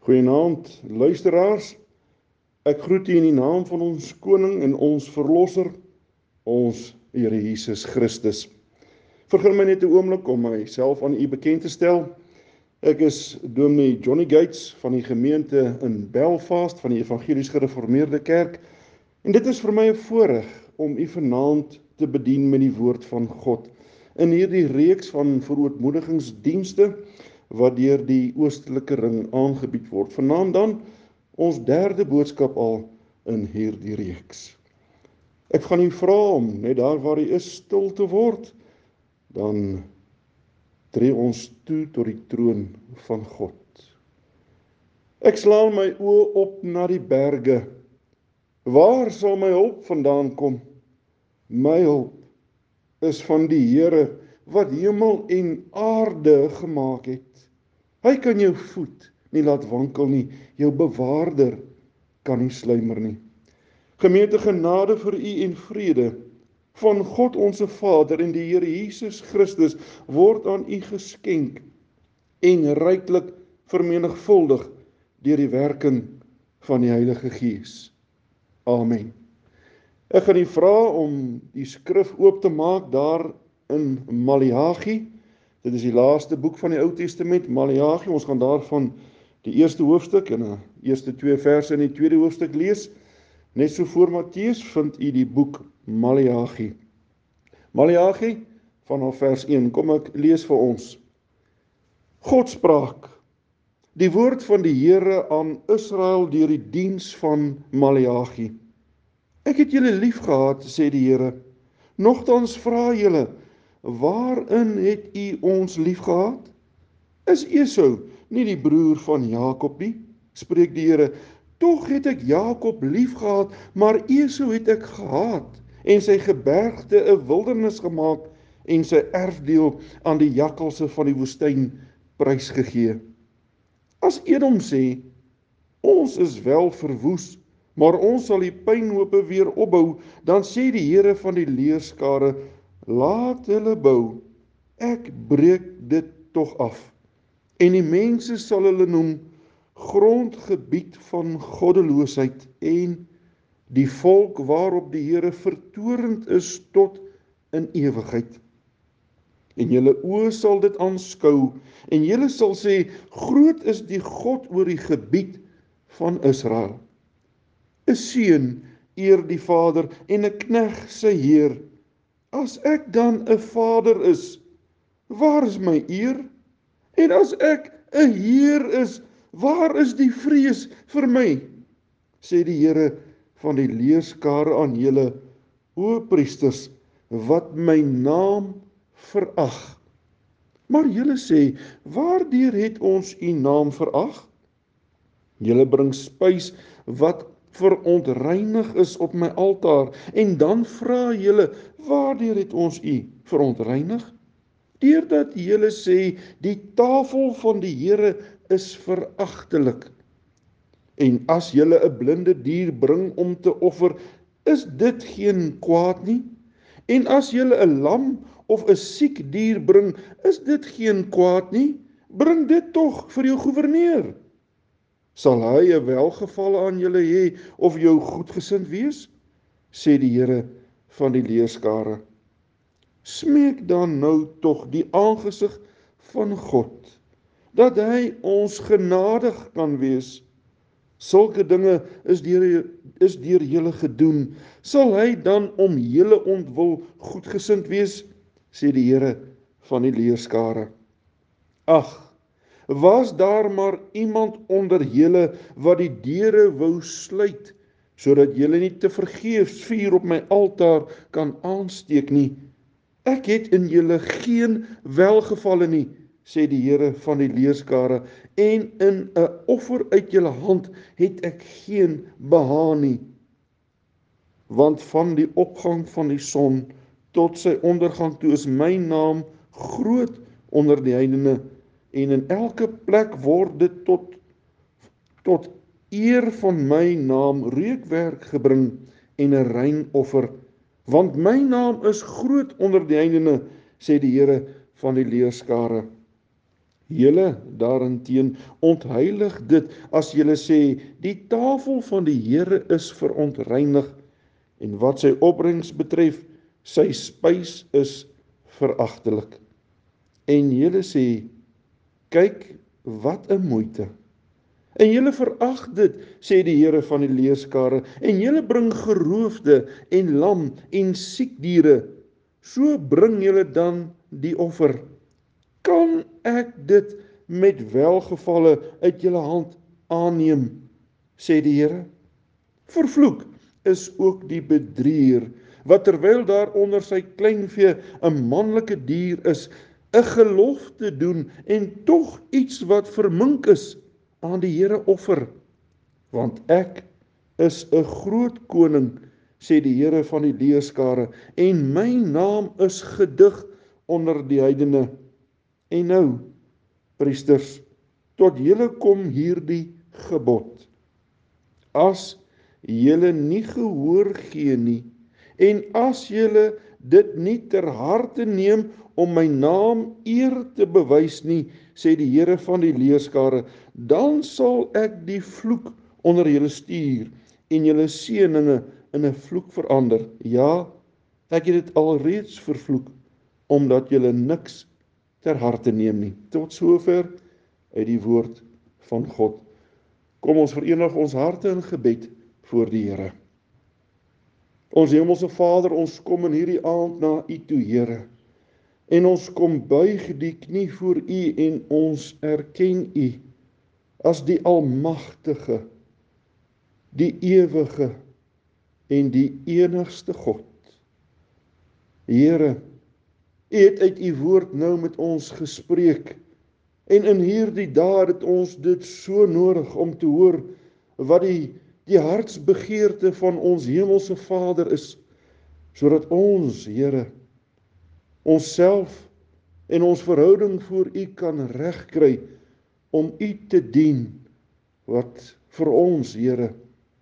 Goeienaand, luisteraars. Ek groet u in die naam van ons koning en ons verlosser, ons Here Jesus Christus. Vergun my net 'n oomblik om myself aan u bekend te stel. Ek is Dominee Johnny Gates van die gemeente in Belfast van die Evangelies Gereformeerde Kerk. En dit is vir my 'n voorreg om u vanaand te bedien met die woord van God in hierdie reeks van verootmoedigingsdienste wat deur die Oostelike Ring aangebied word. Vanaand dan ons derde boodskap al in hierdie reeks. Ek gaan u vra om net daar waar u is stil te word, dan tree ons toe tot die troon van God. Ek slaan my oë op na die berge. Waar sal my hulp vandaan kom? My hulp is van die Here wat hemel en aarde gemaak het. Hy kan jou voet nie laat wankel nie, jou bewaarder kan nie sluimer nie. Gemeente, genade vir u en vrede van God ons Vader en die Here Jesus Christus word aan u geskenk en ryklik vermenigvuldig deur die werking van die Heilige Gees. Amen. Ek gaan u vra om die skrif oop te maak daar in Maleagi. Dit is die laaste boek van die Ou Testament, Maleagi. Ons gaan daarvan die eerste hoofstuk en die eerste 2 verse in die tweede hoofstuk lees. Net so voor Matteus vind u die boek Maleagi. Maleagi vanaf vers 1. Kom ek lees vir ons. God spraak. Die woord van die Here aan Israel deur die diens van Maleagi. Ek het julle liefgehad, sê die Here. Nogtans vra julle, waarin het u ons liefgehad? Is Esau nie die broer van Jakob nie? Spreek die Here. Tog het ek Jakob liefgehad, maar Esau het ek gehaat en sy gebergte 'n wildernis gemaak en sy erfdeel aan die jakkalse van die woestyn prysgegee. As Edom sê, ons is wel verwoes, maar ons sal die pynhope weer opbou, dan sê die Here van die leerskare, laat hulle bou, ek breek dit tog af. En die mense sal hulle noem grondgebied van goddeloosheid en die volk waarop die Here vertorend is tot in ewigheid. En julle oë sal dit aanskou en julle sal sê, groot is die God oor die gebied van Israel. 'n Seun eer die Vader en 'n knegt sy Heer. As ek dan 'n vader is, waar is my eer? En as ek 'n Heer is, waar is die vrees vir my? Sê die Here van die leerskare aan julle, o priesters, wat my naam verag. Maar julle sê, waardeur het ons u naam verag? Julle bring spys wat verontreinig is op my altaar, en dan vra julle, waardeur het ons u verontreinig? Deurdat julle sê, die tafel van die Here is veragtelik. En as julle 'n blinde dier bring om te offer, is dit geen kwaad nie? En as julle 'n lam of 'n siek dier bring, is dit geen kwaad nie? Bring dit tog vir jou goewerneur. Sal hy 'n welgeval aan julle hê of jou goedgesind wees? Sê die Here van die leerskare. Smeek dan nou tog die aangesig van God, dat hy ons genadig kan wees. Sulke dinge is deur julle gedoen. Sal hy dan om julle ontwil goedgesind wees? Sê die Here van die leerskare. Ag, was daar maar iemand onder julle wat die deure wou sluit, sodat julle nie te vergeefs vuur op my altaar kan aansteek nie. Ek het in julle geen welgevalle nie, sê die Here van die leerskare, en in 'n offer uit julle hand het ek geen behaag nie. Want van die opgang van die son tot sy ondergang toe is my naam groot onder die heidene, en in elke plek word dit tot eer van my naam reukwerk gebring en 'n rein offer, want my naam is groot onder die heidene, sê die Here van die leerskare. Julle daarenteen ontheilig dit as julle sê, die tafel van die Here is verontreinig, en wat sy opbrengs betref, sy spys is veragtelik. En julle sê, kyk wat 'n moeite. En julle verag dit, sê die Here van die leerskare, en julle bring geroofde en lam en siek diere, so bring julle dan die offer. Kan ek dit met welgevalle uit julle hand aanneem, sê die Here? Vervloek is ook die bedrieër, wat terwyl daar onder sy kleinvee 'n manlike dier is, 'n gelofte doen en tog iets wat vermink is aan die Here offer. Want ek is 'n groot koning, sê die Here van die leerskare, en my naam is gedig onder die heidene. En nou, priesters, tot julle kom hierdie gebod. As julle nie gehoor gee nie, en as julle dit nie ter harte neem om my naam eer te bewys nie, sê die Here van die leerskare, dan sal ek die vloek onder julle stuur en julle seëninge in 'n vloek verander. Ja, ek het dit alreeds vervloek, omdat julle niks ter harte neem nie. Tot sover uit die woord van God. Kom ons verenig ons harte in gebed voor die Here. Ons hemelse Vader, ons kom in hierdie aand na U toe, Here. En ons kom buig die knie voor U en ons erken U as die almagtige, die ewige en die enigste God. Here, U het uit U woord nou met ons gespreek, en in hierdie dae het ons dit so nodig om te hoor wat die hartsbegeerte van ons hemelse Vader is, sodat ons, Here, onsself en ons verhouding voor U kan regkry om U te dien, wat vir ons, Here,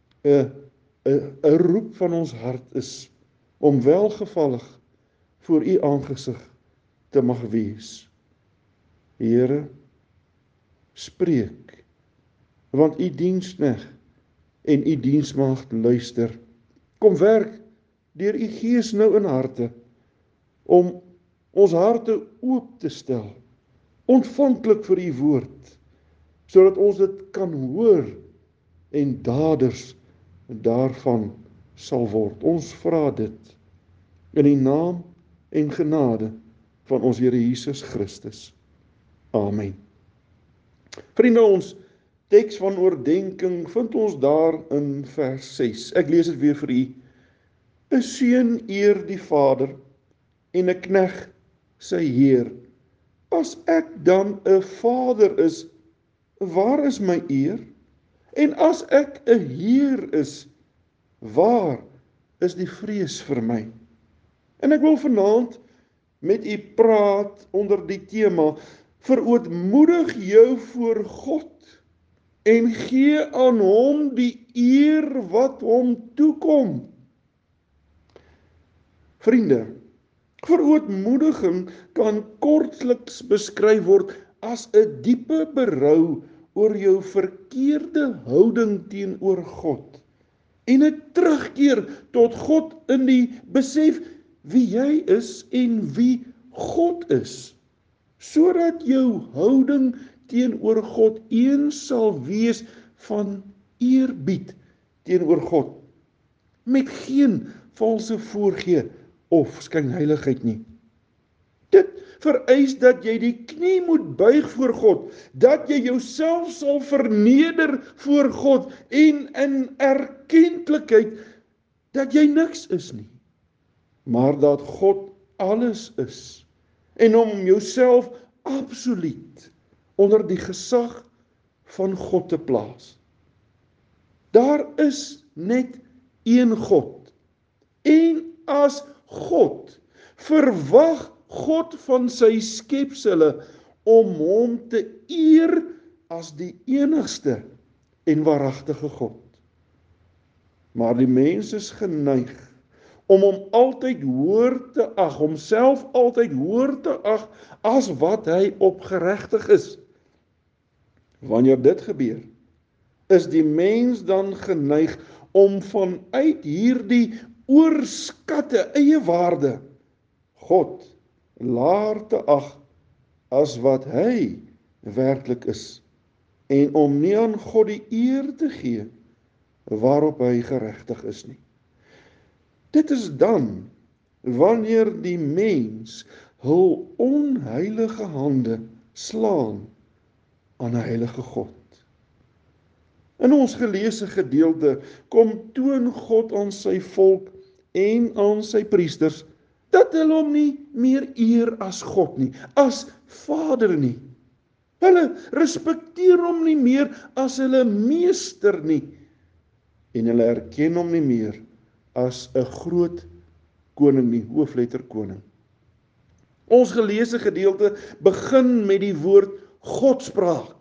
'n roep van ons hart is, om welgevallig voor U aangesig te mag wees. Here, spreek, want U diensknegt en U diensmaagd luister. Kom werk deur U Gees nou in harte, om ons harte oop te stel, ontvanklik vir U woord, sodat ons dit kan hoor en daders daarvan sal word. Ons vra dit in die naam en genade van ons Here Jesus Christus. Amen. Vriende, ons teks van oordenking vind ons daar in vers 6. Ek lees dit weer vir u. 'n Seun eer die Vader en 'n knegt sy heer. As ek dan 'n vader is, waar is my eer? En as ek 'n heer is, waar is die vrees vir my? En ek wil vanaand met u praat onder die tema, verootmoedig jou voor God en gee aan hom die eer wat hom toekom. Vriende, verootmoediging kan kortliks beskryf word as 'n diepe berou oor jou verkeerde houding teenoor God en 'n terugkeer tot God in die besef wie jy is en wie God is, sodat jou houding teenoor God eens sal wees van eerbied teenoor God, met geen valse voorgee of skynheiligheid nie. Dit vereis dat jy die knie moet buig voor God, dat jy jouself sal verneder voor God en in erkentlikheid dat jy niks is nie, maar dat God alles is, en om jouself absoluut onder die gesag van God te plaas. Daar is net een God, en as God verwag God van sy skepsele om hom te eer as die enigste en waaragtige God. Maar die mens is geneig om hom altyd hoër te ag, homself altyd hoër te ag as wat hy opgeregtig is. Wanneer dit gebeur, is die mens dan geneig om vanuit hierdie oorskatte eie waarde God laer te ag as wat hy werklik is en om nie aan God die eer te gee waarop hy geregtig is nie. Dit is dan wanneer die mens hul onheilige hande slaan aan 'n heilige God. In ons geleesde gedeelte kom toon God aan sy volk en aan sy priesters dat hulle hom nie meer eer as God nie, as Vader nie. Hulle respekteer hom nie meer as hulle meester nie en hulle erken hom nie meer as 'n groot koning nie, hoofletter koning. Ons geleesde gedeelte begin met die woord Godspraak.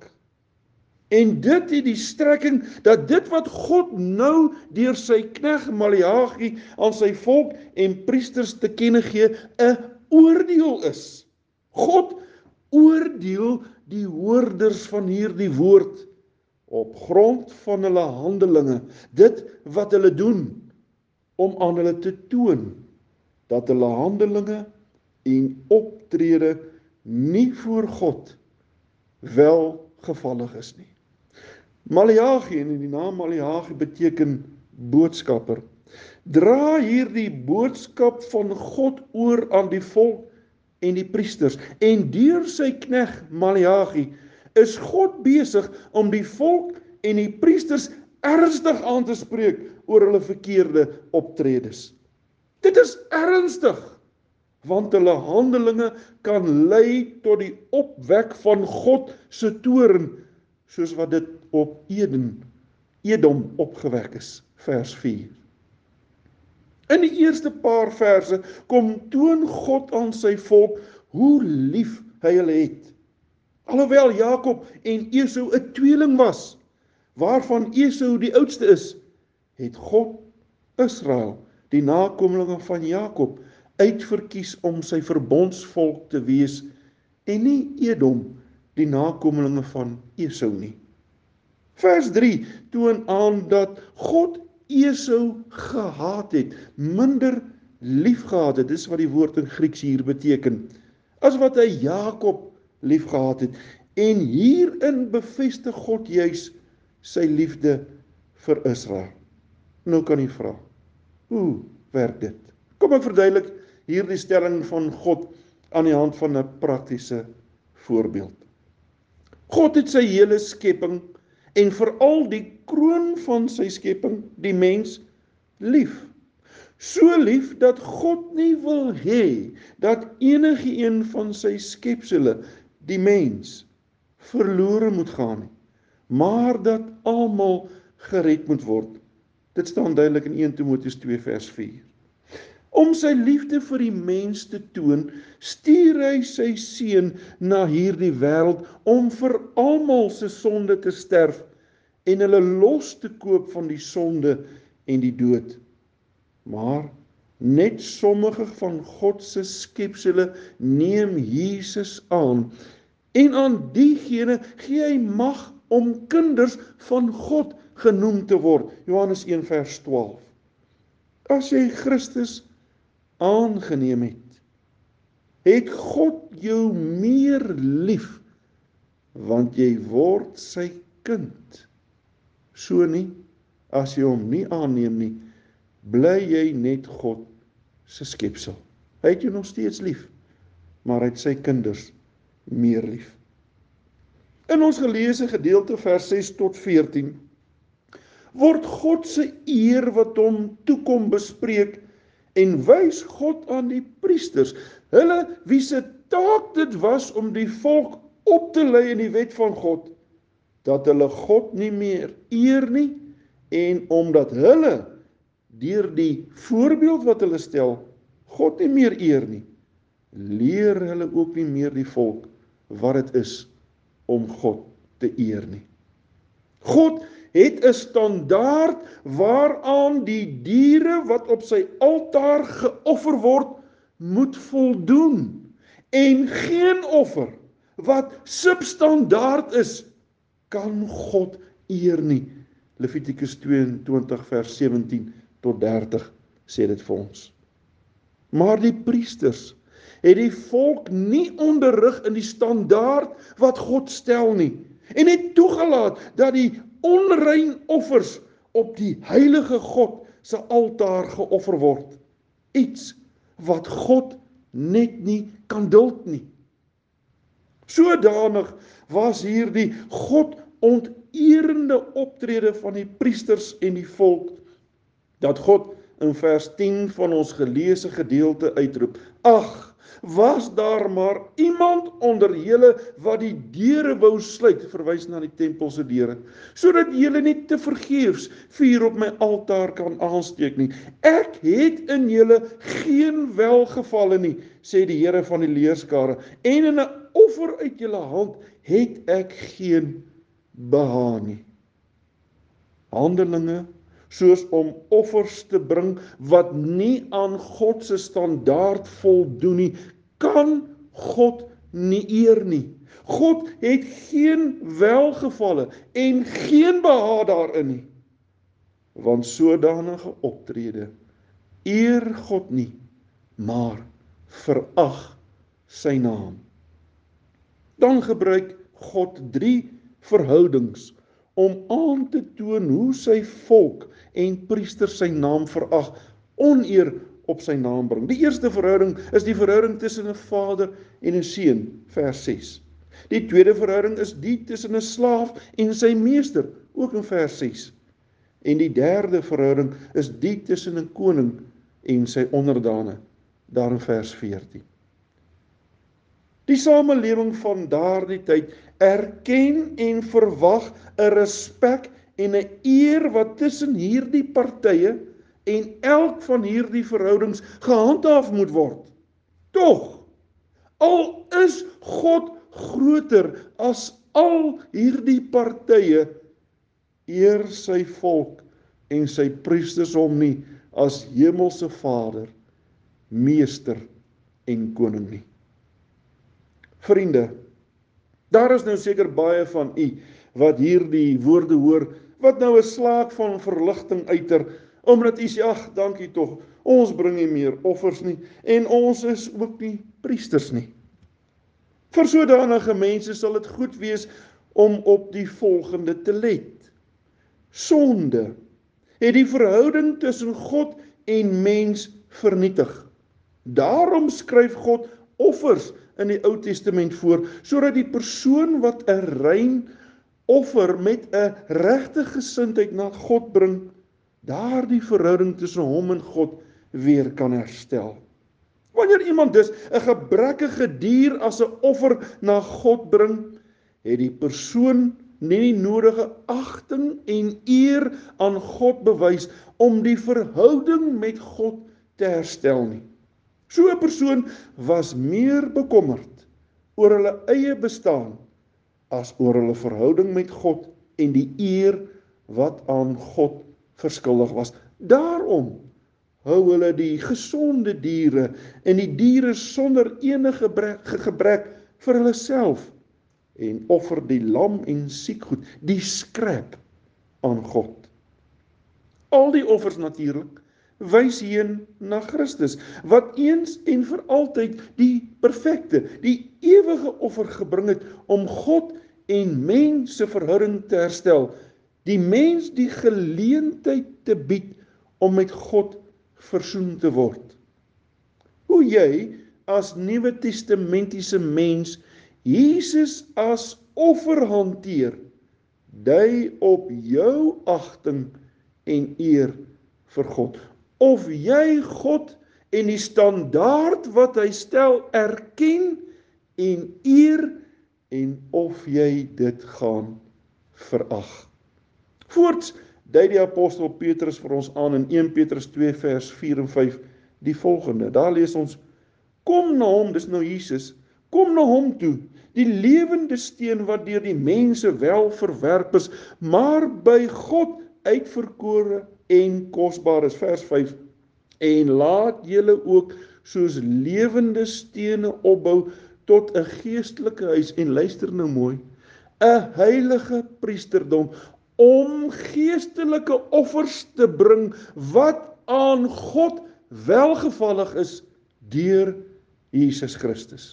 En dit het die strekking dat dit wat God nou deur sy knegt Maleagi aan sy volk en priesters te kenne gee, 'n oordeel is. God oordeel die hoorders van hierdie woord op grond van hulle handelinge, dit wat hulle doen, om aan hulle te toon dat hulle handelinge en optrede nie voor God welgevallig is nie. Maleagi, en die naam Maleagi beteken boodskapper, dra hierdie boodskap van God oor aan die volk en die priesters, en deur sy knegt Maleagi is God besig om die volk en die priesters ernstig aan te spreek oor hulle verkeerde optredes. Dit is ernstig, want hulle handelinge kan lei tot die opwek van God se toorn, soos wat dit op Edom opgewek is, vers 4. In die eerste paar verse toon God aan sy volk hoe lief hy hulle het. Alhoewel Jakob en Esau 'n tweeling was, waarvan Esau die oudste is, het God Israel, die nakomelinge van Jakob, uitverkies om sy verbondsvolk te wees en nie Edom, die nakomelinge van Esau nie. Vers 3 toon aan dat God Esau gehaat het, minder lief gehad het, dis wat die woord in Grieks hier beteken, as wat hy Jakob lief gehad het. En hierin bevestig God juis sy liefde vir Israel. Nou kan jy vra, hoe werk dit? Kom ek verduidelik hierdie stelling van God aan die hand van 'n praktiese voorbeeld. God het sy hele skepping en veral die kroon van sy skepping, die mens, lief. So lief dat God nie wil hê dat enige een van sy skepsele, die mens, verlore moet gaan nie, maar dat almal gered moet word. Dit staan duidelik in 1 Timoteus 2 vers 4. Om sy liefde vir die mens te toon, stuur hy sy seun na hierdie wêreld om vir almal se sonde te sterf en hulle los te koop van die sonde en die dood. Maar net sommige van God se skepsele neem Jesus aan en aan diegene gee hy mag om kinders van God genoem te word. Johannes 1 vers 12. As jy Christus aangeneem het, het God jou meer lief, want jy word sy kind. So nie, as jy hom nie aanneem nie, bly jy net God se skepsel. Hy het jou nog steeds lief, maar hy het sy kinders meer lief. In ons geleesde gedeelte vers 6 tot 14 word God se eer wat hom toekom bespreek en wys God aan die priesters, hulle wie se taak dit was om die volk op te lei in die wet van God, dat hulle God nie meer eer nie, en omdat hulle deur die voorbeeld wat hulle stel, God nie meer eer nie, leer hulle ook nie meer die volk wat dit is om God te eer nie. God het 'n standaard waaraan die diere wat op sy altaar geoffer word, moet voldoen, en geen offer wat substandaard is, kan God eer nie. Levitikus 22 vers 17 tot 30 sê dit vir ons. Maar die priesters het die volk nie onderrig in die standaard wat God stel nie, en het toegelaat dat die onrein offers op die heilige God se altaar geoffer word. Iets wat God net nie kan duld nie. Sodanig was hierdie God onterende optrede van die priesters en die volk, dat God in vers 10 van ons geleesde gedeelte uitroep: Ag, was daar maar iemand onder julle wat die deure wou sluit, verwys na die tempelse deure, sodat julle nie te vergeefs vuur op my altaar kan aansteek nie. Ek het in julle geen welgevalle nie, sê die Here van die leerskare, en in 'n offer uit julle hand het ek geen behaag nie. Handelinge soos om offers te bring wat nie aan God se standaard voldoen nie, kan God nie eer nie. God het geen welgevalle en geen behaag daarin nie, want sodanige optrede eer God nie, maar verag sy naam. Dan gebruik God 3 verhoudings om aan te toon hoe sy volk en priesters sy naam verag, oneer op sy naam bring. Die eerste verhouding is die verhouding tussen 'n vader en 'n seun, vers 6. Die tweede verhouding is die tussen 'n slaaf en sy meester, ook in vers 6. En die derde verhouding is die tussen 'n koning en sy onderdane, daar in vers 14. Die samelewing van daardie tyd erken en verwag 'n respek en 'n eer wat tussen hierdie partye en elk van hierdie verhoudings gehandhaaf moet word. Tog, al is God groter as al hierdie partye, eer sy volk en sy priesters hom nie as hemelse Vader, meester en koning nie. Vriende, daar is nou seker baie van u wat hierdie woorde hoor, wat nou 'n slaak van verligting uiter, omdat u sê, ag, dankie tog, ons bring nie meer offers nie, en ons is ook nie priesters nie. Vir sodanige mense sal dit goed wees om op die volgende te let. Sonde het die verhouding tussen God en mens vernietig. Daarom skryf God offers in die Ou Testament voor, sodat die persoon wat 'n rein offer met 'n regte gesindheid na God bring, daardie verhouding tussen hom en God weer kan herstel. Wanneer iemand dus 'n gebrekkige dier as 'n offer na God bring, het die persoon nie die nodige agting en eer aan God bewys om die verhouding met God te herstel nie. So 'n persoon was meer bekommerd oor hulle eie bestaan as oor hulle verhouding met God en die eer wat aan God verskuldig was. Daarom hou hulle die gesonde diere en die diere sonder enige gebrek vir hulle self en offer die lam en siekgoed, die skrap, aan God. Al die offers natuurlik wys heen na Christus, wat eens en vir altyd die perfekte, die ewige offer gebring het om God en mens se verhouding te herstel, die mens die geleentheid te bied om met God versoen te word. Hoe jy as Nuwe Testamentiese mens Jesus as offer hanteer, dui op jou agting en eer vir God. Of jy God en die standaard wat hy stel erken en eer, en of jy dit gaan verag. Voorts dui die apostel Petrus vir ons aan in 1 Petrus 2 vers 4 en 5 die volgende. Daar lees ons: Kom na hom, dis nou Jesus, kom na hom toe, die lewende steen wat deur die mense wel verwerp is, maar by God uitverkore en kosbaar is. Vers 5. En laat julle ook soos lewende stene opbou tot 'n geestelike huis, en luister nou mooi, 'n heilige priesterdom, om geestelike offers te bring wat aan God welgevallig is deur Jesus Christus.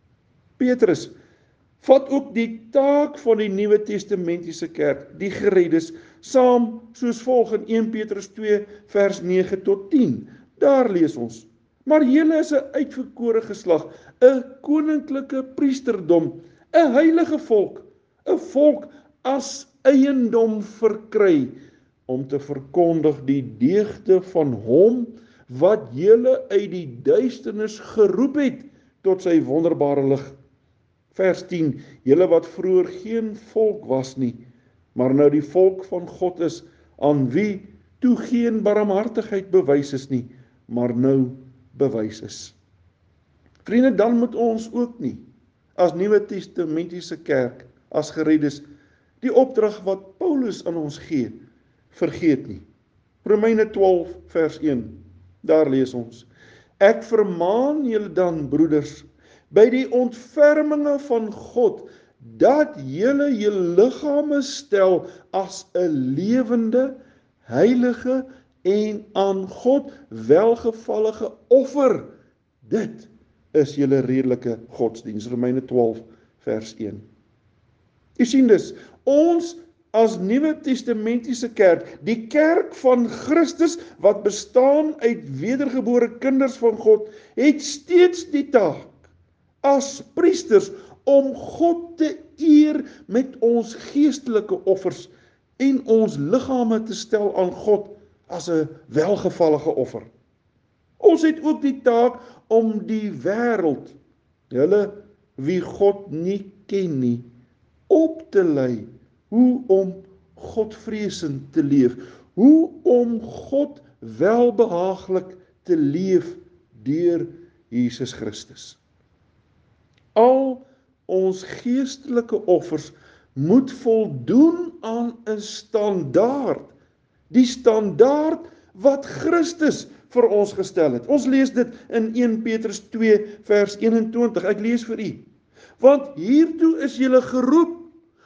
Petrus vat ook die taak van die Nuwe Testamentiese kerk, die gereddes, saam soos volg in 1 Petrus 2 vers 9 tot 10. Daar lees ons: maar julle is 'n uitverkore geslag, 'n koninklike priesterdom, 'n heilige volk, 'n volk as eiendom verkry, om te verkondig die deugde van hom wat julle uit die duisternis geroep het tot sy wonderbare lig. Vers 10, julle wat vroeër geen volk was nie, maar nou die volk van God is, aan wie toe geen barmhartigheid bewys is nie, maar nou bewys is. Vriende, dan moet ons ook nie, as Nuwe Testamentiese kerk, as gereddes, die opdrag wat Paulus aan ons gee, vergeet nie. Romeine 12 vers 1, daar lees ons: ek vermaan julle dan, broeders, by die ontferminge van God, dat julle julle liggame stel as 'n lewende, heilige en aan God welgevallige offer. Dit is julle redelike godsdiens. Romeine 12 vers 1. U sien dus, ons as Nuwe Testamentiese kerk, die kerk van Christus wat bestaan uit wedergebore kinders van God, het steeds die taak as priesters om God te eer met ons geestelike offers en ons liggame te stel aan God as 'n welgevallige offer. Ons het ook die taak om die wêreld, hulle wie God nie ken nie, op te lei hoe om Godvreesend te leef, hoe om God welbehaaglik te leef deur Jesus Christus. Al ons geestelike offers moet voldoen aan 'n standaard, die standaard wat Christus vir ons gestel het. Ons lees dit in 1 Petrus 2 vers 21. Ek lees vir u. Want hiertoe is julle geroep,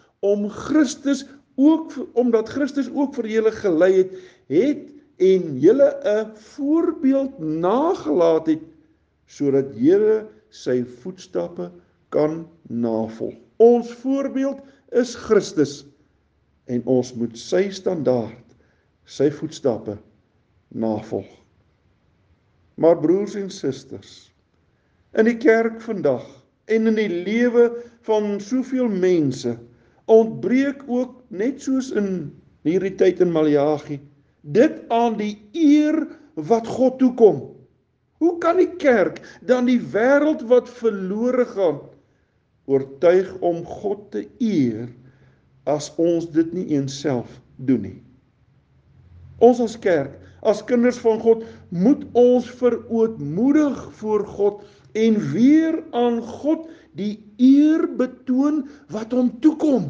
omdat Christus ook vir julle gelei het en julle 'n voorbeeld nagelaat het, sodat julle sy voetstappe kan navolg. Ons voorbeeld is Christus en ons moet sy standaard, sy voetstappe navolg. Maar broers en susters, in die kerk vandag en in die lewe van soveel mense, ontbreek ook, net soos in hierdie tyd in Maleagi, dit aan die eer wat God toekom. Hoe kan die kerk dan die wêreld wat verlore gaan oortuig om God te eer as ons dit nie eens self doen nie? Ons as kerk, as kinders van God, moet ons verootmoedig voor God en weer aan God die eer betoon wat hom toekom.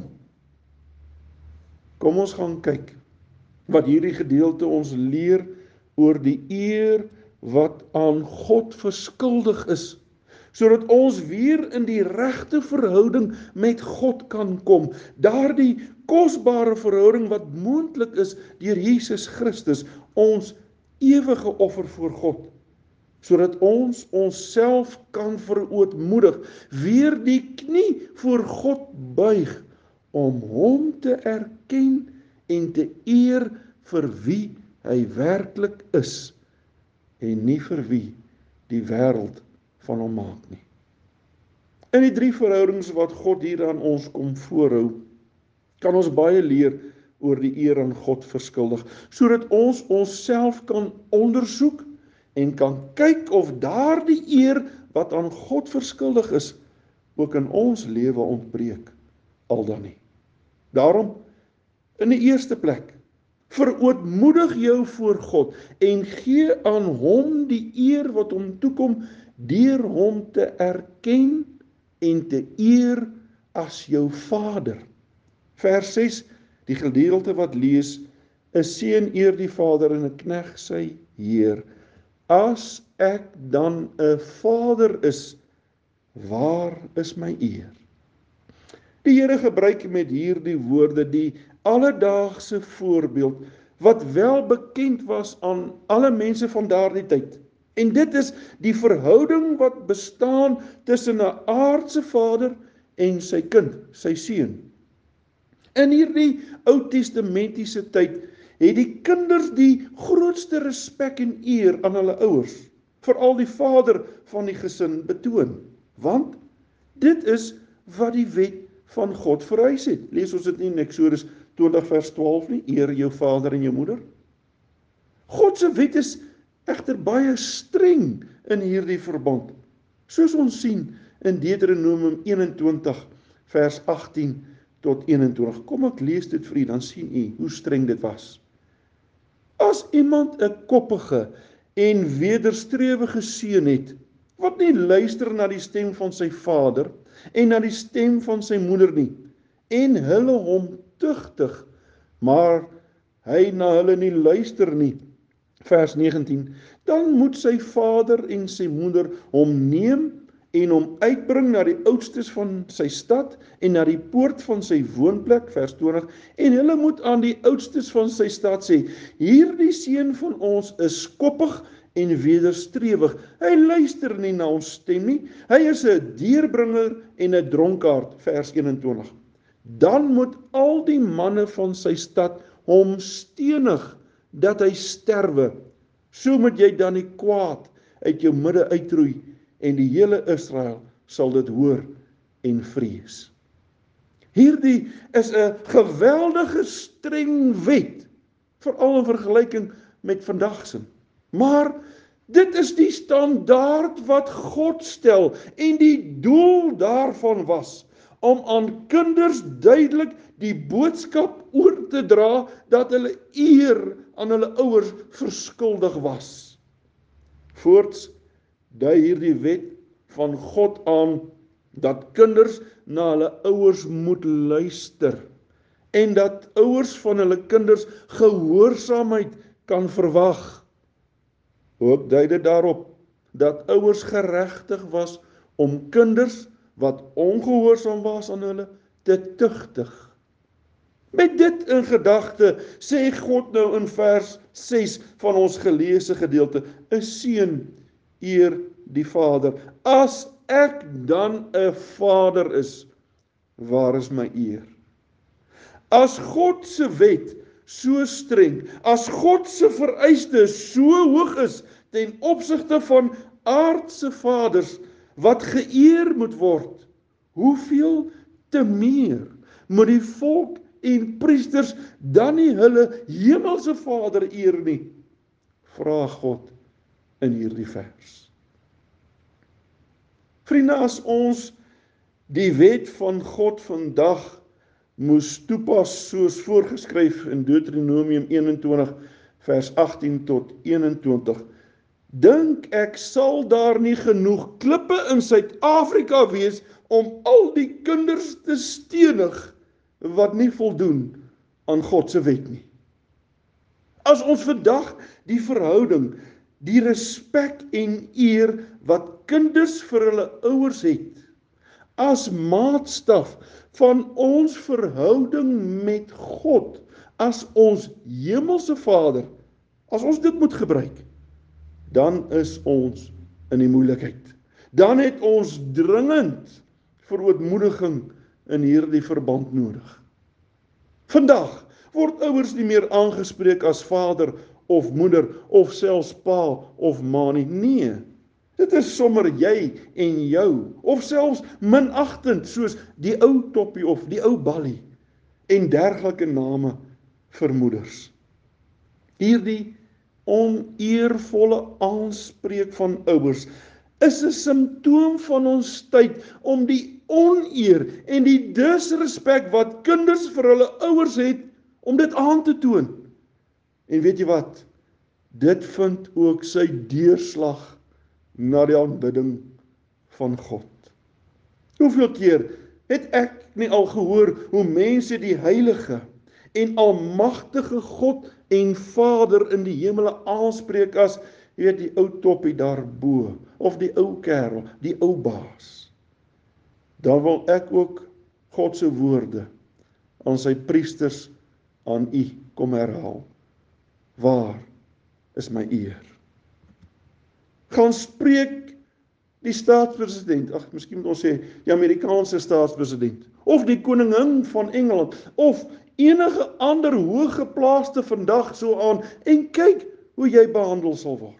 Kom ons gaan kyk wat hierdie gedeelte ons leer oor die eer wat aan God verskuldig is, sodat ons weer in die regte verhouding met God kan kom. Daardie kosbare verhouding wat moontlik is deur Jesus Christus, ons ewige offer voor God, sodat ons onsself kan verootmoedig, weer die knie voor God buig, om hom te erken en te eer vir wie hy werklik is, en nie vir wie die wêreld van hom maak nie. In die 3 verhoudings wat God hier aan ons kom voorhou, kan ons baie leer oor die eer aan God verskuldig, sodat ons onsself kan ondersoek en kan kyk of daardie eer wat aan God verskuldig is, ook in ons lewe ontbreek, al dan nie. Daarom, in die eerste plek, verootmoedig jou voor God en gee aan hom die eer wat hom toekom deur hom te erken en te eer as jou Vader. Vers 6, die gedeelte wat lees: 'n seun eer die vader en 'n knegt sy heer. As ek dan 'n vader is, waar is my eer?' Die Here gebruik met hierdie woorde die alledaagse voorbeeld wat wel bekend was aan alle mense van daardie tyd. En dit is die verhouding wat bestaan tussen 'n aardse vader en sy kind, sy seun. In hierdie Ou Testamentiese tyd het die kinders die grootste respek en eer aan hulle ouers, veral die vader van die gesin betoon, want dit is wat die wet van God vereis het. Lees ons dit nie in Eksodus 20 vers 12 nie, eer jou vader en jou moeder. God se wet is egter baie streng in hierdie verband, soos ons sien in Deuteronomium 21 vers 18 tot 21. Kom ek lees dit vir u, dan sien u hoe streng dit was. As iemand 'n koppige en wederstrewige seun het, wat nie luister na die stem van sy vader en na die stem van sy moeder nie, en hulle hom tugtig, maar hy na hulle nie luister nie, vers 19, dan moet sy vader en sy moeder hom neem en hom uitbring na die oudstes van sy stad en na die poort van sy woonplek, vers 20, en hulle moet aan die oudstes van sy stad sê, hierdie seun van ons is koppig en wederstrewig, hy luister nie na ons stem nie, hy is 'n deurbringer en 'n dronkaard, vers 21. Dan moet al die manne van sy stad hom stenig, dat hy sterwe, so moet jy dan die kwaad uit jou midde uitroei, en die hele Israel sal dit hoor en vrees. Hierdie is 'n geweldige streng wet, veral in vergelyking met vandagse. Maar dit is die standaard wat God stel, en die doel daarvan was om aan kinders duidelik die boodskap oor te dra dat hulle eer aan hulle ouers verskuldig was. Voorts dui hierdie wet van God aan dat kinders na hulle ouers moet luister en dat ouers van hulle kinders gehoorsaamheid kan verwag. Ook dui dit daarop dat ouers geregtig was om kinders wat ongehoorsaam was aan hulle te tugtig. Met dit in gedagte sê God nou in vers 6 van ons geleesde gedeelte, 'n seun eer die vader. As ek dan 'n vader is, waar is my eer? As God se wet so streng, as God se vereistes so hoog is ten opsigte van aardse vaders wat geëer moet word, hoeveel te meer moet die volk en priesters dan nie hulle hemelse Vader eer nie? Vra God in hierdie vers. Vriende, as ons die wet van God vandag moes toepas soos voorgeskryf in Deuteronomium 21 vers 18 tot 21, dink ek sal daar nie genoeg klippe in Suid-Afrika wees om al die kinders te stenig wat nie voldoen aan God se wet nie. As ons vandag die verhouding, die respek en eer wat kinders vir hulle ouers het, as maatstaf van ons verhouding met God, as ons hemelse Vader, as ons dit moet gebruik, dan is ons in die moeilikheid. Dan het ons dringend verootmoediging in hierdie verband nodig. Vandag word ouers nie meer aangespreek as vader of moeder of selfs pa of ma nie. Nee, dit is sommer jy en jou, of selfs minagtend soos die ou toppie of die ou ballie en dergelike name vir moeders. Hierdie oneervolle aanspreek van ouers is 'n simptoom van ons tyd om die oneer en die disrespek wat kinders vir hulle ouers het, om dit aan te toon. En weet jy wat? Dit vind ook sy deurslag na die aanbidding van God. Hoeveel keer het ek nie al gehoor hoe mense die heilige en almagtige God en Vader in die hemele aanspreek as, jy weet, die ou toppie daarbo, of die ou kerel, die ou baas. Dan wil ek ook God se woorde aan sy priesters aan U kom herhaal. Waar is my eer? Gaan spreek die staatspresident, miskien moet ons sê, die Amerikaanse staatspresident, of die koningin van Engeland, of enige ander hooggeplaaste vandag so aan, en kyk hoe jy behandel sal word.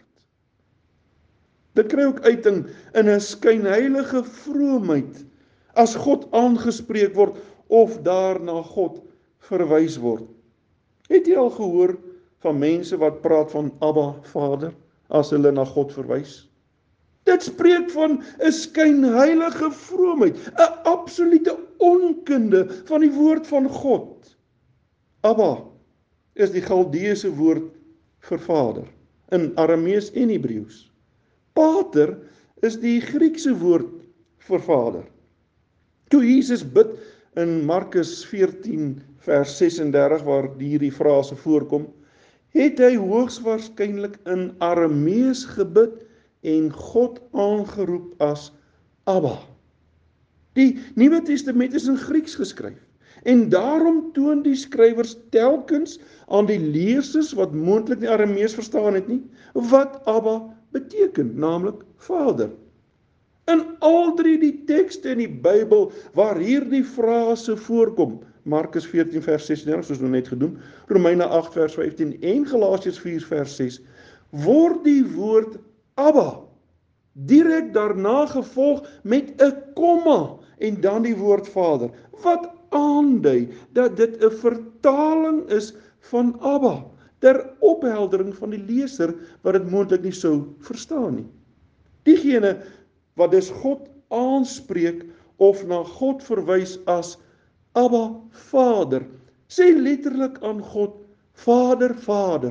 Dit kry ook uiting in 'n skynheilige vroomheid, as God aangespreek word, of daar na God verwys word. Het jy al gehoor van mense wat praat van Abba, Vader, as hulle na God verwys? Dit spreek van 'n skynheilige vroomheid, 'n absolute onkunde van die woord van God. Abba is die Galdeese woord vir Vader, in Aramees en Hebreëus. Pater is die Griekse woord vir Vader. Toe Jesus bid in Markus 14 vers 36 waar hierdie frase voorkom, het hy hoogstwaarskynlik in Aramees gebid en God aangeroep as Abba. Die Nuwe Testament is in Grieks geskryf en daarom toon die skrywers telkens aan die lesers wat moontlik nie Aramees verstaan het nie, wat Abba beteken, naamlik Vader. In al drie die tekste in die Bybel waar hierdie frase voorkom, Markus 14 vers 36 soos nou net gedoen, Romeine 8 vers 15 en Galasiërs 4 vers 6, word die woord Abba direk daarna gevolg met 'n komma en dan die woord Vader, wat aandui dat dit 'n vertaling is van Abba, ter opheldering van die leser wat dit moontlik nie sou verstaan nie. Diegene wat dus God aanspreek of na God verwys as Abba Vader, sê letterlik aan God, Vader, Vader.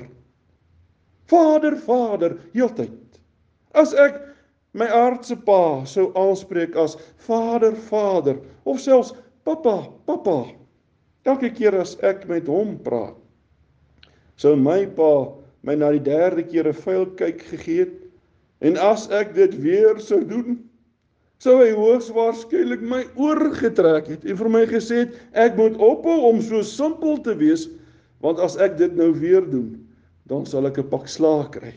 Vader, Vader, heeltyd. As ek my aardse pa sou aanspreek as Vader, Vader, of selfs Papa, Papa, elke keer as ek met hom praat, sou my pa my na die derde keer 'n vuil kyk gegee het, en as ek dit weer sou doen, sou hy hoogstwaarskynlik my oor getrek het en vir my gesê het, ek moet ophou om so simpel te wees, want as ek dit nou weer doen, dan sal ek 'n pak slaag kry.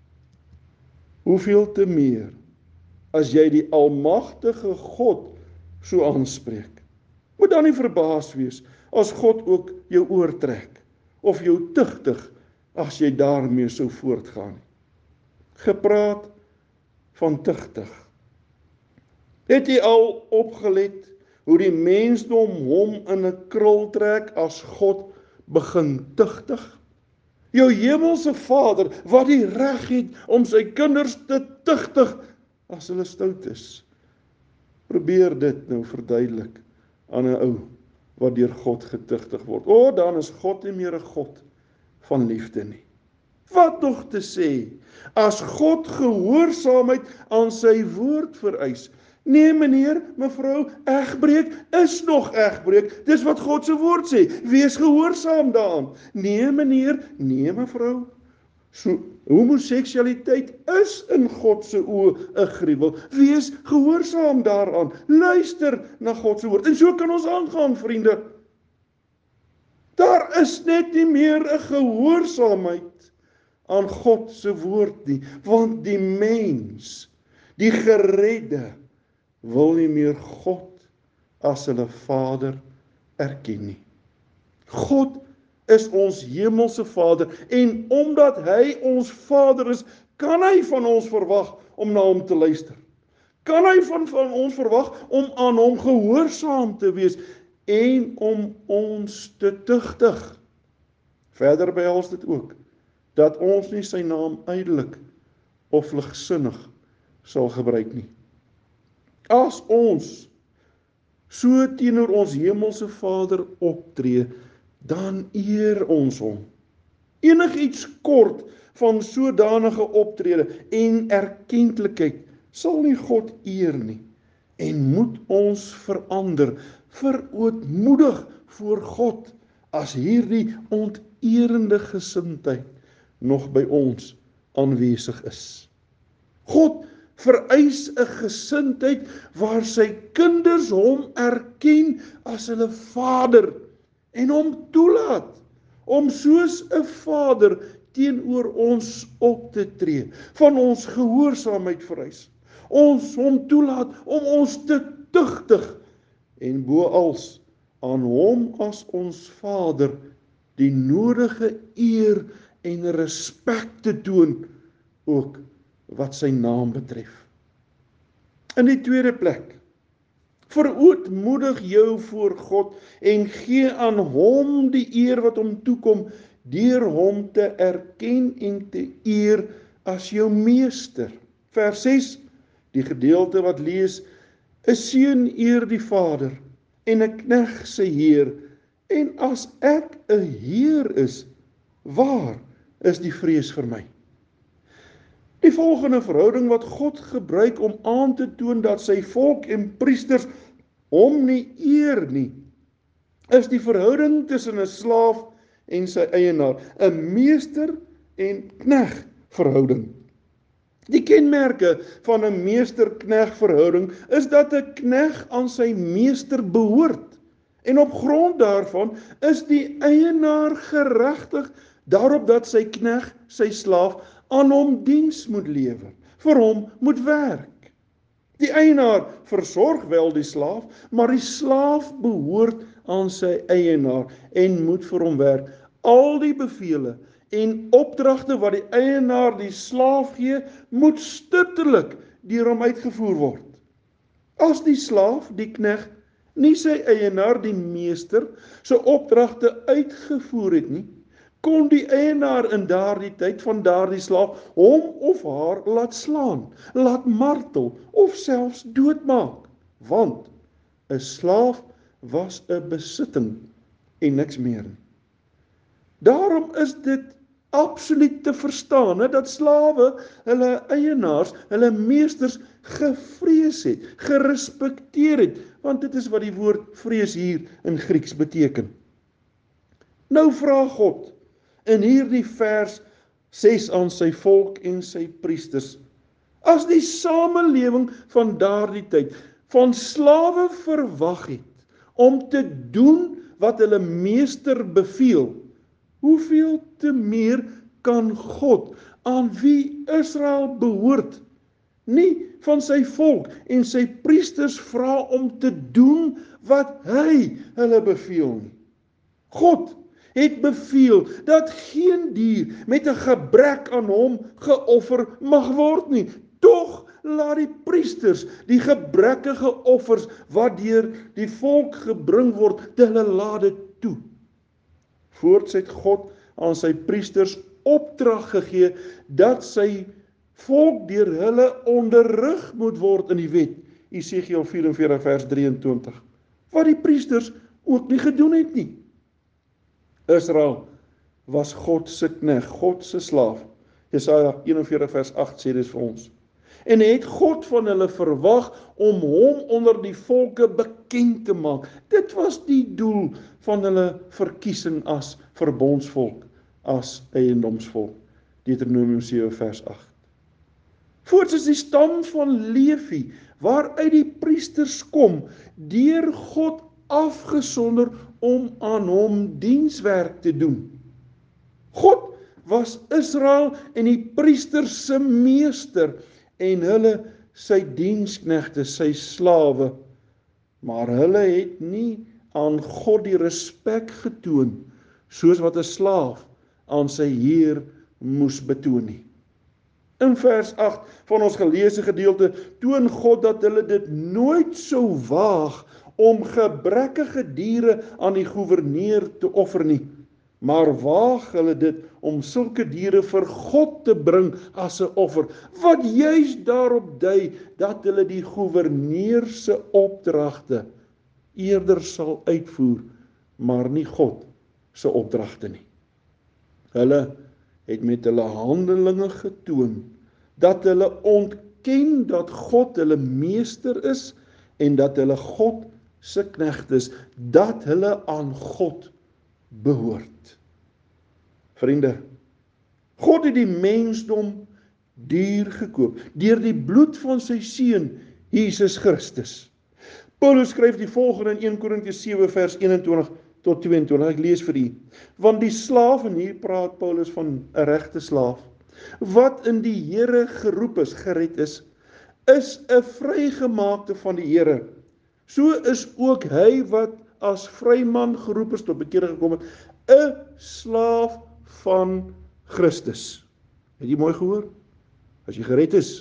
Hoeveel te meer as jy die almagtige God so aanspreek. Moet dan nie verbaas wees as God ook jou oortrek of jou tugtig as jy daarmee sou voortgaan. Gepraat van tugtig. Het jy al opgelet hoe die mensdom hom in 'n krul trek as God begin tugtig? Jou hemelse Vader wat die reg het om sy kinders te tugtig as hulle stout is. Probeer dit nou verduidelik aan 'n ou wat deur God getugtig word. Dan is God nie meer 'n God van liefde nie. Wat nog te sê, as God gehoorsaamheid aan sy woord vereis? Nee meneer, mevrou, egbreek is nog egbreek. Dis wat God se woord sê. Wees gehoorsaam daaraan. Nee meneer, nee mevrou. So, homoseksualiteit is in God se oë 'n gruwel. Wees gehoorsaam daaraan. Luister na God se woord. En so kan ons aangaan, vriende. Daar is net nie meer 'n gehoorsaamheid aan God se woord nie, want die mens, die geredde, wil nie meer God as hulle Vader erken nie. God is ons hemelse Vader en omdat hy ons Vader is, kan hy van ons verwag om na hom te luister. Kan hy van ons verwag om aan hom gehoorsaam te wees en om ons te tugtig. Verder behels dit ook dat ons nie sy naam ydelik of ligsinnig sal gebruik nie. As ons so teenoor ons hemelse Vader optree, dan eer ons hom. Enigiets kort van sodanige optrede en erkentlikheid sal nie God eer nie en moet ons verander, verootmoedig voor God as hierdie onteerende gesindheid nog by ons aanwesig is. God vereis 'n gesindheid waar sy kinders hom erken as hulle Vader en hom toelaat om soos 'n Vader teenoor ons op te tree, van ons gehoorsaamheid vereis, ons hom toelaat om ons te tugtig en boals aan hom as ons Vader die nodige eer en respek te toon, ook wat sy naam betref. In die tweede plek, verootmoedig jou voor God en gee aan hom die eer wat hom toekom, deur hom te erken en te eer as jou meester. Vers 6, die gedeelte wat lees, 'n seun eer die Vader en 'n knegt sy heer, en as ek 'n heer is, waar is die vrees vir my? Die volgende verhouding wat God gebruik om aan te toon dat sy volk en priesters hom nie eer nie, is die verhouding tussen 'n slaaf en sy eienaar, 'n meester en knegt verhouding. Die kenmerke van 'n meester-knegt verhouding is dat 'n knegt aan sy meester behoort, en op grond daarvan is die eienaar geregtig daarop dat sy knegt, sy slaaf, aan hom diens moet lewer, vir hom moet werk. Die eienaar versorg wel die slaaf, maar die slaaf behoort aan sy eienaar en moet vir hom werk. Al die bevele en opdragte wat die eienaar die slaaf gee, moet stiptelik deur hom uitgevoer word. As die slaaf, die knegt, nie sy eienaar, die meester, se opdragte uitgevoer het nie, kon die eienaar in daardie tyd van daardie slaaf hom of haar laat slaan, laat martel of selfs doodmaak, want 'n slaaf was 'n besitting en niks meer nie. Daarom is dit absoluut te verstaan dat slawe hulle eienaars, hulle meesters gevrees het, gerespekteer het, want dit is wat die woord vrees hier in Grieks beteken. Nou vra God in hierdie vers 6 aan sy volk en sy priesters, as die samelewing van daardie tyd van slawe verwag het om te doen wat hulle meester beveel, hoeveel te meer kan God, aan wie Israel behoort, nie van sy volk en sy priesters vra om te doen wat hy hulle beveel nie. God het beveel dat geen dier met 'n gebrek aan hom geoffer mag word nie. Tog laat die priesters die gebrekkige offers wat deur die volk gebring word, hulle laat dit toe. Voorts het God aan sy priesters opdrag gegee dat sy volk deur hulle onderrig moet word in die wet. Esegiel 44 vers 23. Wat die priesters ook nie gedoen het nie. Israel was God se knegt, God se slaaf. Jesaja 41 vers 8 sê dit vir ons. En het God van hulle verwag om hom onder die volke bekend te maak. Dit was die doel van hulle verkiesing as verbondsvolk, as eiendomsvolk. Deuteronomium 7 vers 8. Voorts is die stam van Levi, waaruit die priesters kom, deur God afgesonder om aan hom dienswerk te doen. God was Israel en die priesters se meester en hulle sy diensknegte, sy slawe, maar hulle het nie aan God die respek getoon soos wat 'n slaaf aan sy heer moes betoon nie. In vers 8 van ons geleesde gedeelte toon God dat hulle dit nooit sou waag om gebrekkige diere aan die goewerneur te offer nie, maar waag hulle dit om sulke diere vir God te bring as 'n offer, wat juis daarop dui dat hulle die goewerneur se opdragte eerder sal uitvoer, maar nie God se opdragte nie. Hulle het met hulle handelinge getoon dat hulle ontken dat God hulle meester is en dat hulle God se knegt is, dat hulle aan God behoort. Vriende, God het die mensdom duur gekoop, deur die bloed van sy seun, Jesus Christus. Paulus skryf die volgende in 1 Korintiërs 7 vers 21 tot 22, ek lees vir u. Want die slaaf, en hier praat Paulus van 'n regte slaaf, wat in die Here geroep is, gered is 'n vrygemaakte van die Here. So is ook hy wat as vryman geroep is tot bekering gekom het, 'n slaaf van Christus. Het jy mooi gehoor? As jy gered is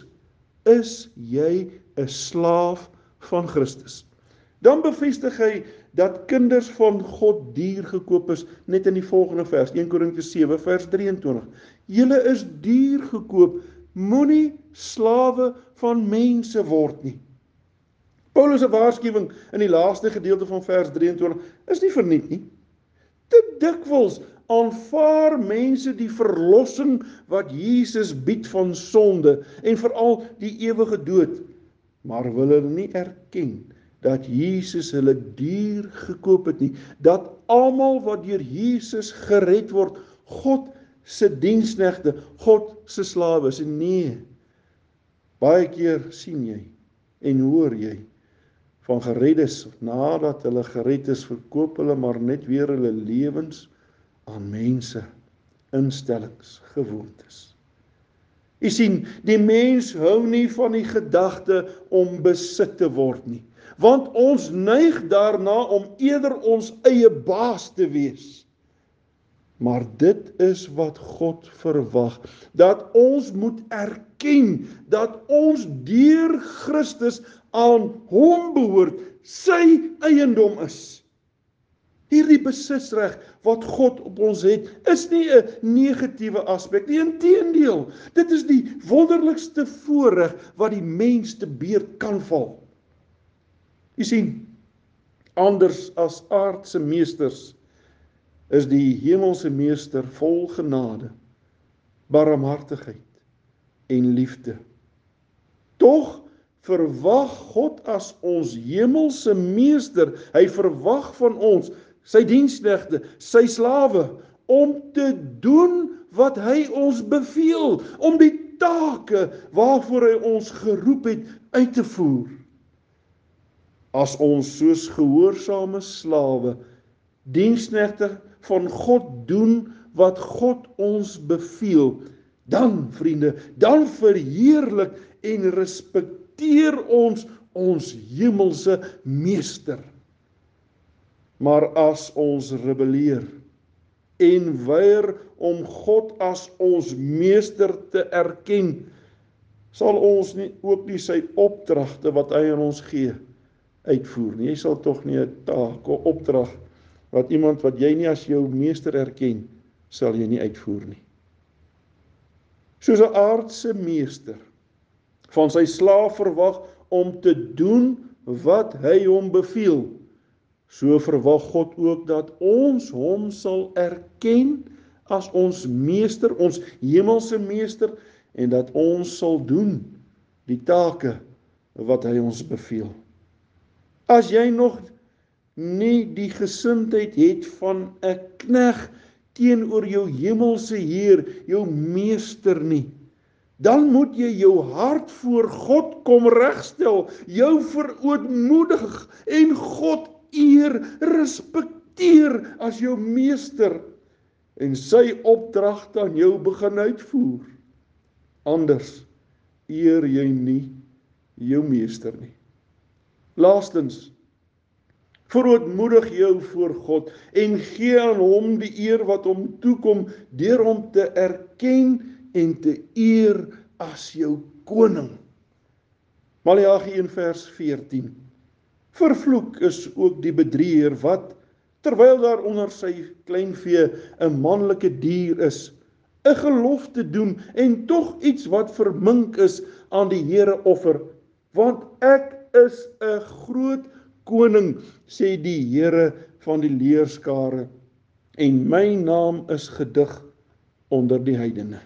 jy 'n slaaf van Christus. Dan bevestig hy dat kinders van God duur gekoop is, net in die volgende vers, 1 Korintiërs 7 vers 23. Julle is duur gekoop, moenie slawe van mense word nie. Paulus se waarskuwing in die laaste gedeelte van vers 23 is nie verniet nie. Te dikwels aanvaar mense die verlossing wat Jesus bied van sonde en veral die ewige dood, maar wil hulle nie erken dat Jesus hulle duur gekoop het nie, dat almal wat deur Jesus gered word, God se diensknegte, God se slawe is. Nee, baie keer sien jy en hoor jy van gereddes, nadat hulle gered is, verkoop hulle maar net weer hulle lewens aan mense, instellings, gewoontes. Jy sien, die mens hou nie van die gedagte om besit te word nie, want ons neig daarna om eerder ons eie baas te wees. Maar dit is wat God verwag, dat ons moet erken dat ons deur Christus aan hom behoort, sy eiendom is. Hierdie besitsreg wat God op ons het, is nie 'n negatiewe aspek nie, inteendeel, dit is die wonderlikste voorreg wat die mens te beurt kan val. Jy sien, anders as aardse meesters, is die hemelse meester vol genade, barmhartigheid en liefde. Tog verwag God as ons hemelse meester, hy verwag van ons, sy diensknegte, sy slawe, om te doen wat hy ons beveel, om die take waarvoor hy ons geroep het uit te voer. As ons soos gehoorsame slawe, diensknegte van God doen wat God ons beveel, dan vriende, dan verheerlik en respekteer ons hemelse meester. Maar as ons rebelleer en weier om God as ons meester te erken, sal ons ook nie sy opdragte wat hy aan ons gee uitvoer nie. Jy sal tog nie 'n taak, 'n opdrag wat iemand wat jy nie as jou meester erken, sal jy nie uitvoer nie. Soos 'n aardse meester van sy slaaf verwag om te doen wat hy hom beveel, so verwag God ook dat ons hom sal erken as ons meester, ons hemelse meester, en dat ons sal doen die take wat hy ons beveel. As jy nog nie die gesindheid het van 'n knegt teenoor jou hemelse Heer, jou meester nie, dan moet jy jou hart voor God kom regstel, jou verootmoedig en God eer, respekteer as jou meester en sy opdragte aan jou begin uitvoer. Anders eer jy nie jou meester nie. Laastens, verootmoedig jou voor God en gee aan hom die eer wat hom toekom deur hom te erken en te eer as jou koning. Maleagi 1 vers 14. Vervloek is ook die bedrieër wat, terwyl daar onder sy kleinvee 'n manlike dier is, 'n gelofte doen en tog iets wat vermink is aan die Here offer, want ek is 'n groot koning, sê die Here van die leerskare, en my naam is gedig onder die heidene.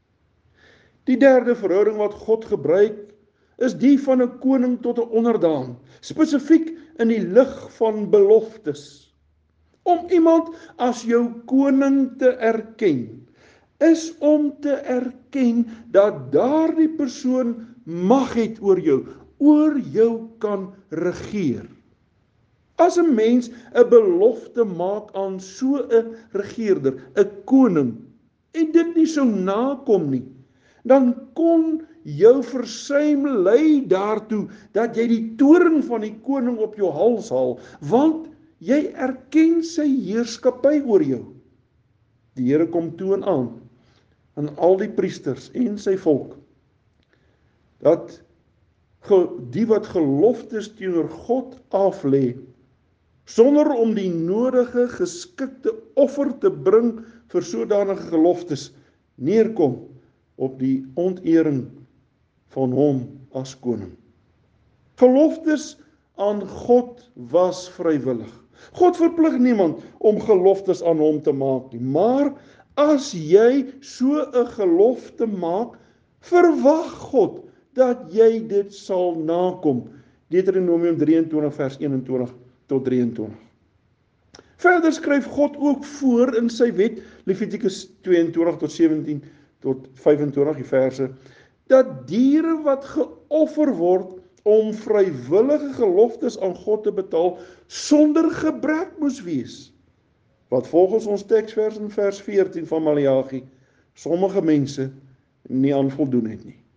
Die derde verhouding wat God gebruik, is die van 'n koning tot 'n onderdaan, spesifiek in die lig van beloftes. Om iemand as jou koning te erken, is om te erken dat daardie persoon mag het oor jou kan regeer. As 'n mens 'n belofte maak aan so 'n regerder, 'n koning, en dit nie sou nakom nie, dan kon jou versuim lei daartoe dat jy die toorn van die koning op jou hals haal, want jy erken sy heerskappy oor jou. Die Here kom toon aan al die priesters en sy volk, dat die wat geloftes teenoor God aflê, sonder om die nodige geskikte offer te bring vir sodanige geloftes, neerkom op die ontering van hom as koning. Geloftes aan God was vrywillig. God verplig niemand om geloftes aan hom te maak nie, maar as jy so 'n gelofte maak, verwag God dat jy dit sal nakom. Deuteronomium 23 vers 21 tot 23. Verder skryf God ook voor in sy wet, Levitikus 22 tot 17 tot 25 die verse, dat diere wat geoffer word om vrywillige geloftes aan God te betaal, sonder gebrek moes wees. Wat volgens ons teksvers in vers 14 van Maleagi, sommige mense nie aan voldoen het nie.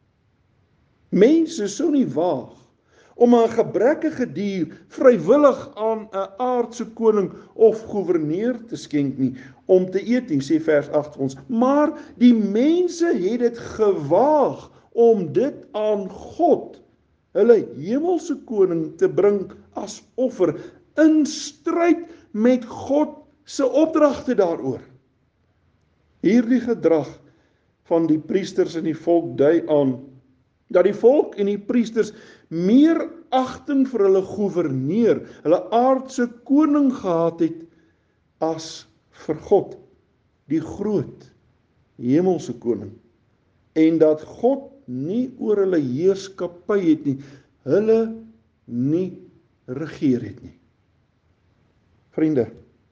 Mense sou nie waag om 'n gebrekkige dier vrywillig aan 'n aardse koning of goewerneur te skenk nie, om te eet nie, sê vers 8 ons. Maar die mense het dit gewaag om dit aan God, hulle hemelse koning, te bring as offer, in stryd met God se opdragte daaroor. Hierdie gedrag van die priesters en die volk dui aan dat die volk en die priesters meer agting vir hulle goewerneur, hulle aardse koning gehad het, as vir God, die groot hemelse koning, en dat God nie oor hulle heerskappy het nie, hulle nie regeer het nie. Vriende,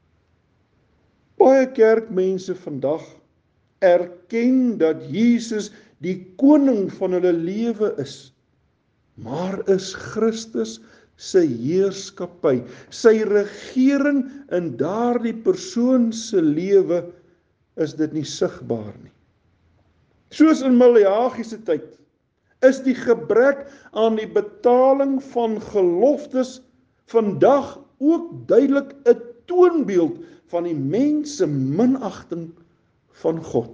baie kerkmense vandag erken dat Jesus die koning van hulle lewe is, maar is Christus sy heerskappy, sy regering in daardie persoon se lewe, is dit nie sigbaar nie. Soos in Maleagi se tyd, is die gebrek aan die betaling van geloftes vandag ook duidelik 'n toonbeeld van die mens se minagting van God.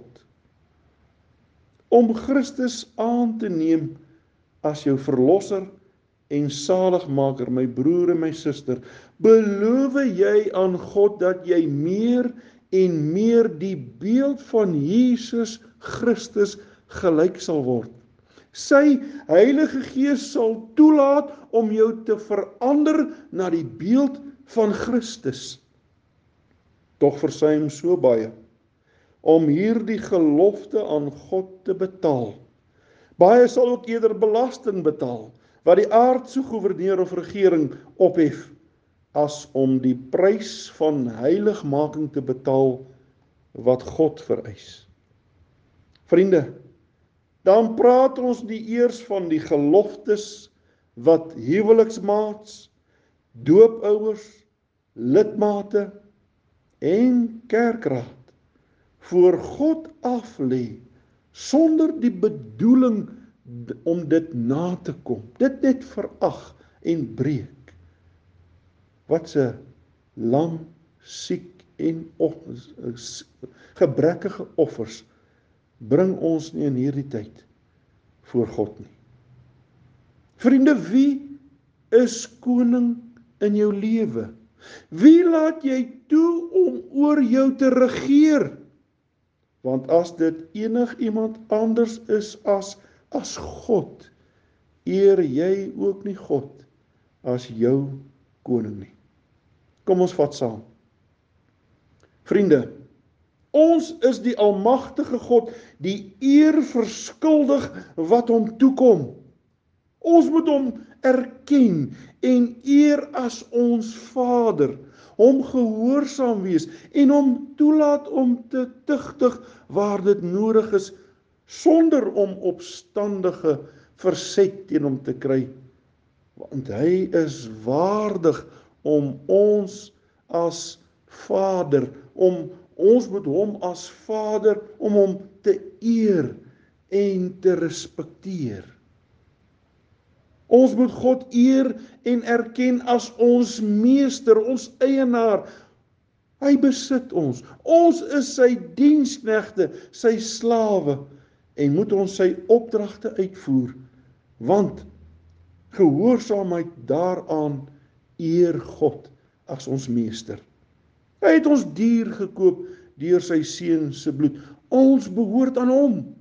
Om Christus aan te neem as jou verlosser en saligmaker, my broer en my suster, beloof jy aan God dat jy meer en meer die beeld van Jesus Christus gelyk sal word. Sy Heilige Gees sal toelaat om jou te verander na die beeld van Christus. Tog versuim so baie om hierdie gelofte aan God te betaal. Baie sal ook eerder belasting betaal, wat die aardse goewerneur of regering ophef, as om die prys van heiligmaking te betaal wat God vereis. Vriende, dan praat ons nie eers van die geloftes wat huweliksmaats, doopouers, lidmate en kerkraad voor God af lê, sonder die bedoeling om dit na te kom, dit net verag en breek. Wat se lam, siek en gebrekkige offers bring ons nie in hierdie tyd voor God nie. Vriende, wie is koning in jou lewe? Wie laat jy toe om oor jou te regeer? Want as dit enigiemand anders is as God, eer jy ook nie God as jou koning nie. Kom ons vat saam. Vriende, ons is die almagtige God, die eer verskuldig wat hom toekom. Ons moet hom erken en eer as ons Vader, hom gehoorsaam wees en hom toelaat om te tugtig waar dit nodig is, sonder om opstandige verset teen hom te kry, want hy is waardig om ons as Vader, ons moet hom as Vader, om hom te eer en te respekteer. Ons moet God eer en erken as ons meester, ons eienaar. Hy besit ons. Ons is sy diensknegte, sy slawe, en moet ons sy opdragte uitvoer, want gehoorsaamheid daaraan eer God as ons meester. Hy het ons duur gekoop deur sy seun se bloed. Ons behoort aan hom.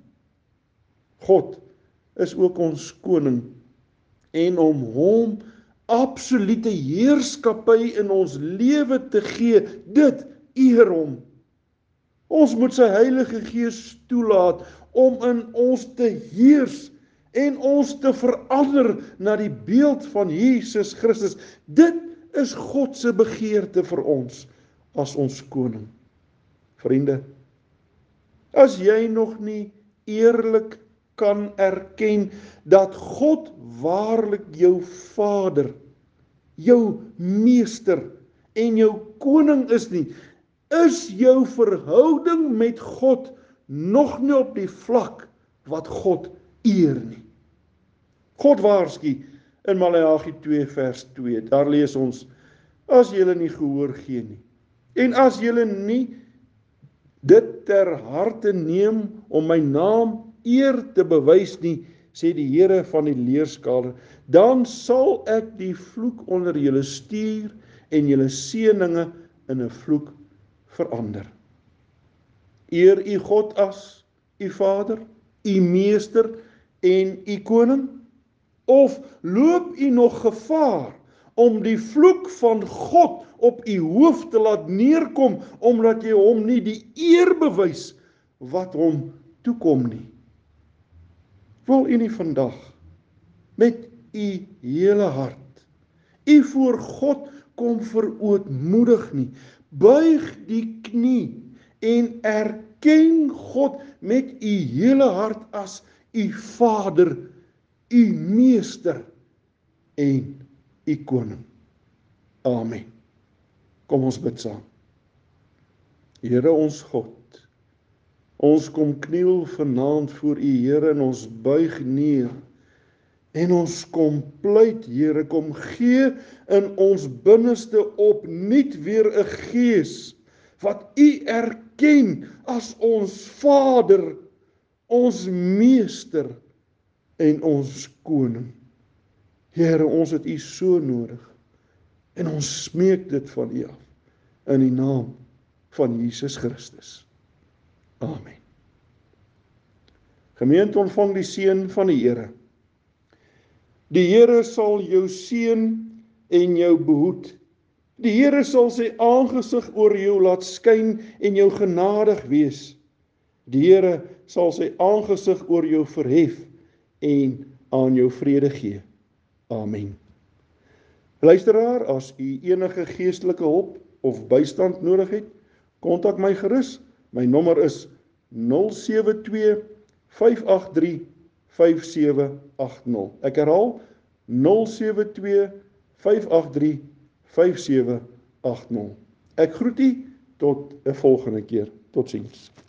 God is ook ons koning, en om hom absolute heerskappy in ons lewe te gee, dit eer hom. Ons moet sy Heilige Gees toelaat om in ons te heers en ons te verander na die beeld van Jesus Christus. Dit is God se begeerte vir ons as ons koning. Vriende, as jy nog nie eerlik kan erken dat God waarlik jou Vader, jou meester en jou koning is nie, is jou verhouding met God nog nie op die vlak wat God eer nie. God waarsku in Maleagi 2 vers 2, daar lees ons, as julle nie gehoor gee nie, en as julle nie dit ter harte neem om my naam eer te bewys nie, sê die Here van die leerskare, dan sal ek die vloek onder julle stuur en julle seëninge in 'n vloek verander. Eer u God as u Vader, u meester en u koning? Of loop u nog gevaar om die vloek van God op u hoof te laat neerkom, omdat jy hom nie die eer bewys wat hom toekom nie? Wil u nie vandag met u hele hart u voor God kom verootmoedig nie, buig die knie en erken God met u hele hart as u Vader, u meester en u koning. Amen. Kom ons bid saam. Here ons God, ons kom kniel vanaand voor u Here en ons buig neer en ons kom pleit, Here, kom gee in ons binneste opnuut weer 'n gees wat u erken as ons Vader, ons meester en ons koning. Here, ons het u so nodig en ons smeek dit van u af in die naam van Jesus Christus. Amen. Gemeente, ontvang die seën van die Here. Die Here sal jou seën en jou behoed. Die Here sal sy aangesig oor jou laat skyn en jou genadig wees. Die Here sal sy aangesig oor jou verhef en aan jou vrede gee. Amen. Luisteraar, as u enige geestelike hulp of bystand nodig het, kontak my gerus. My nommer is 072 583 5780. Ek herhaal 072 583 5780. Ek groet u tot 'n volgende keer. Totsiens.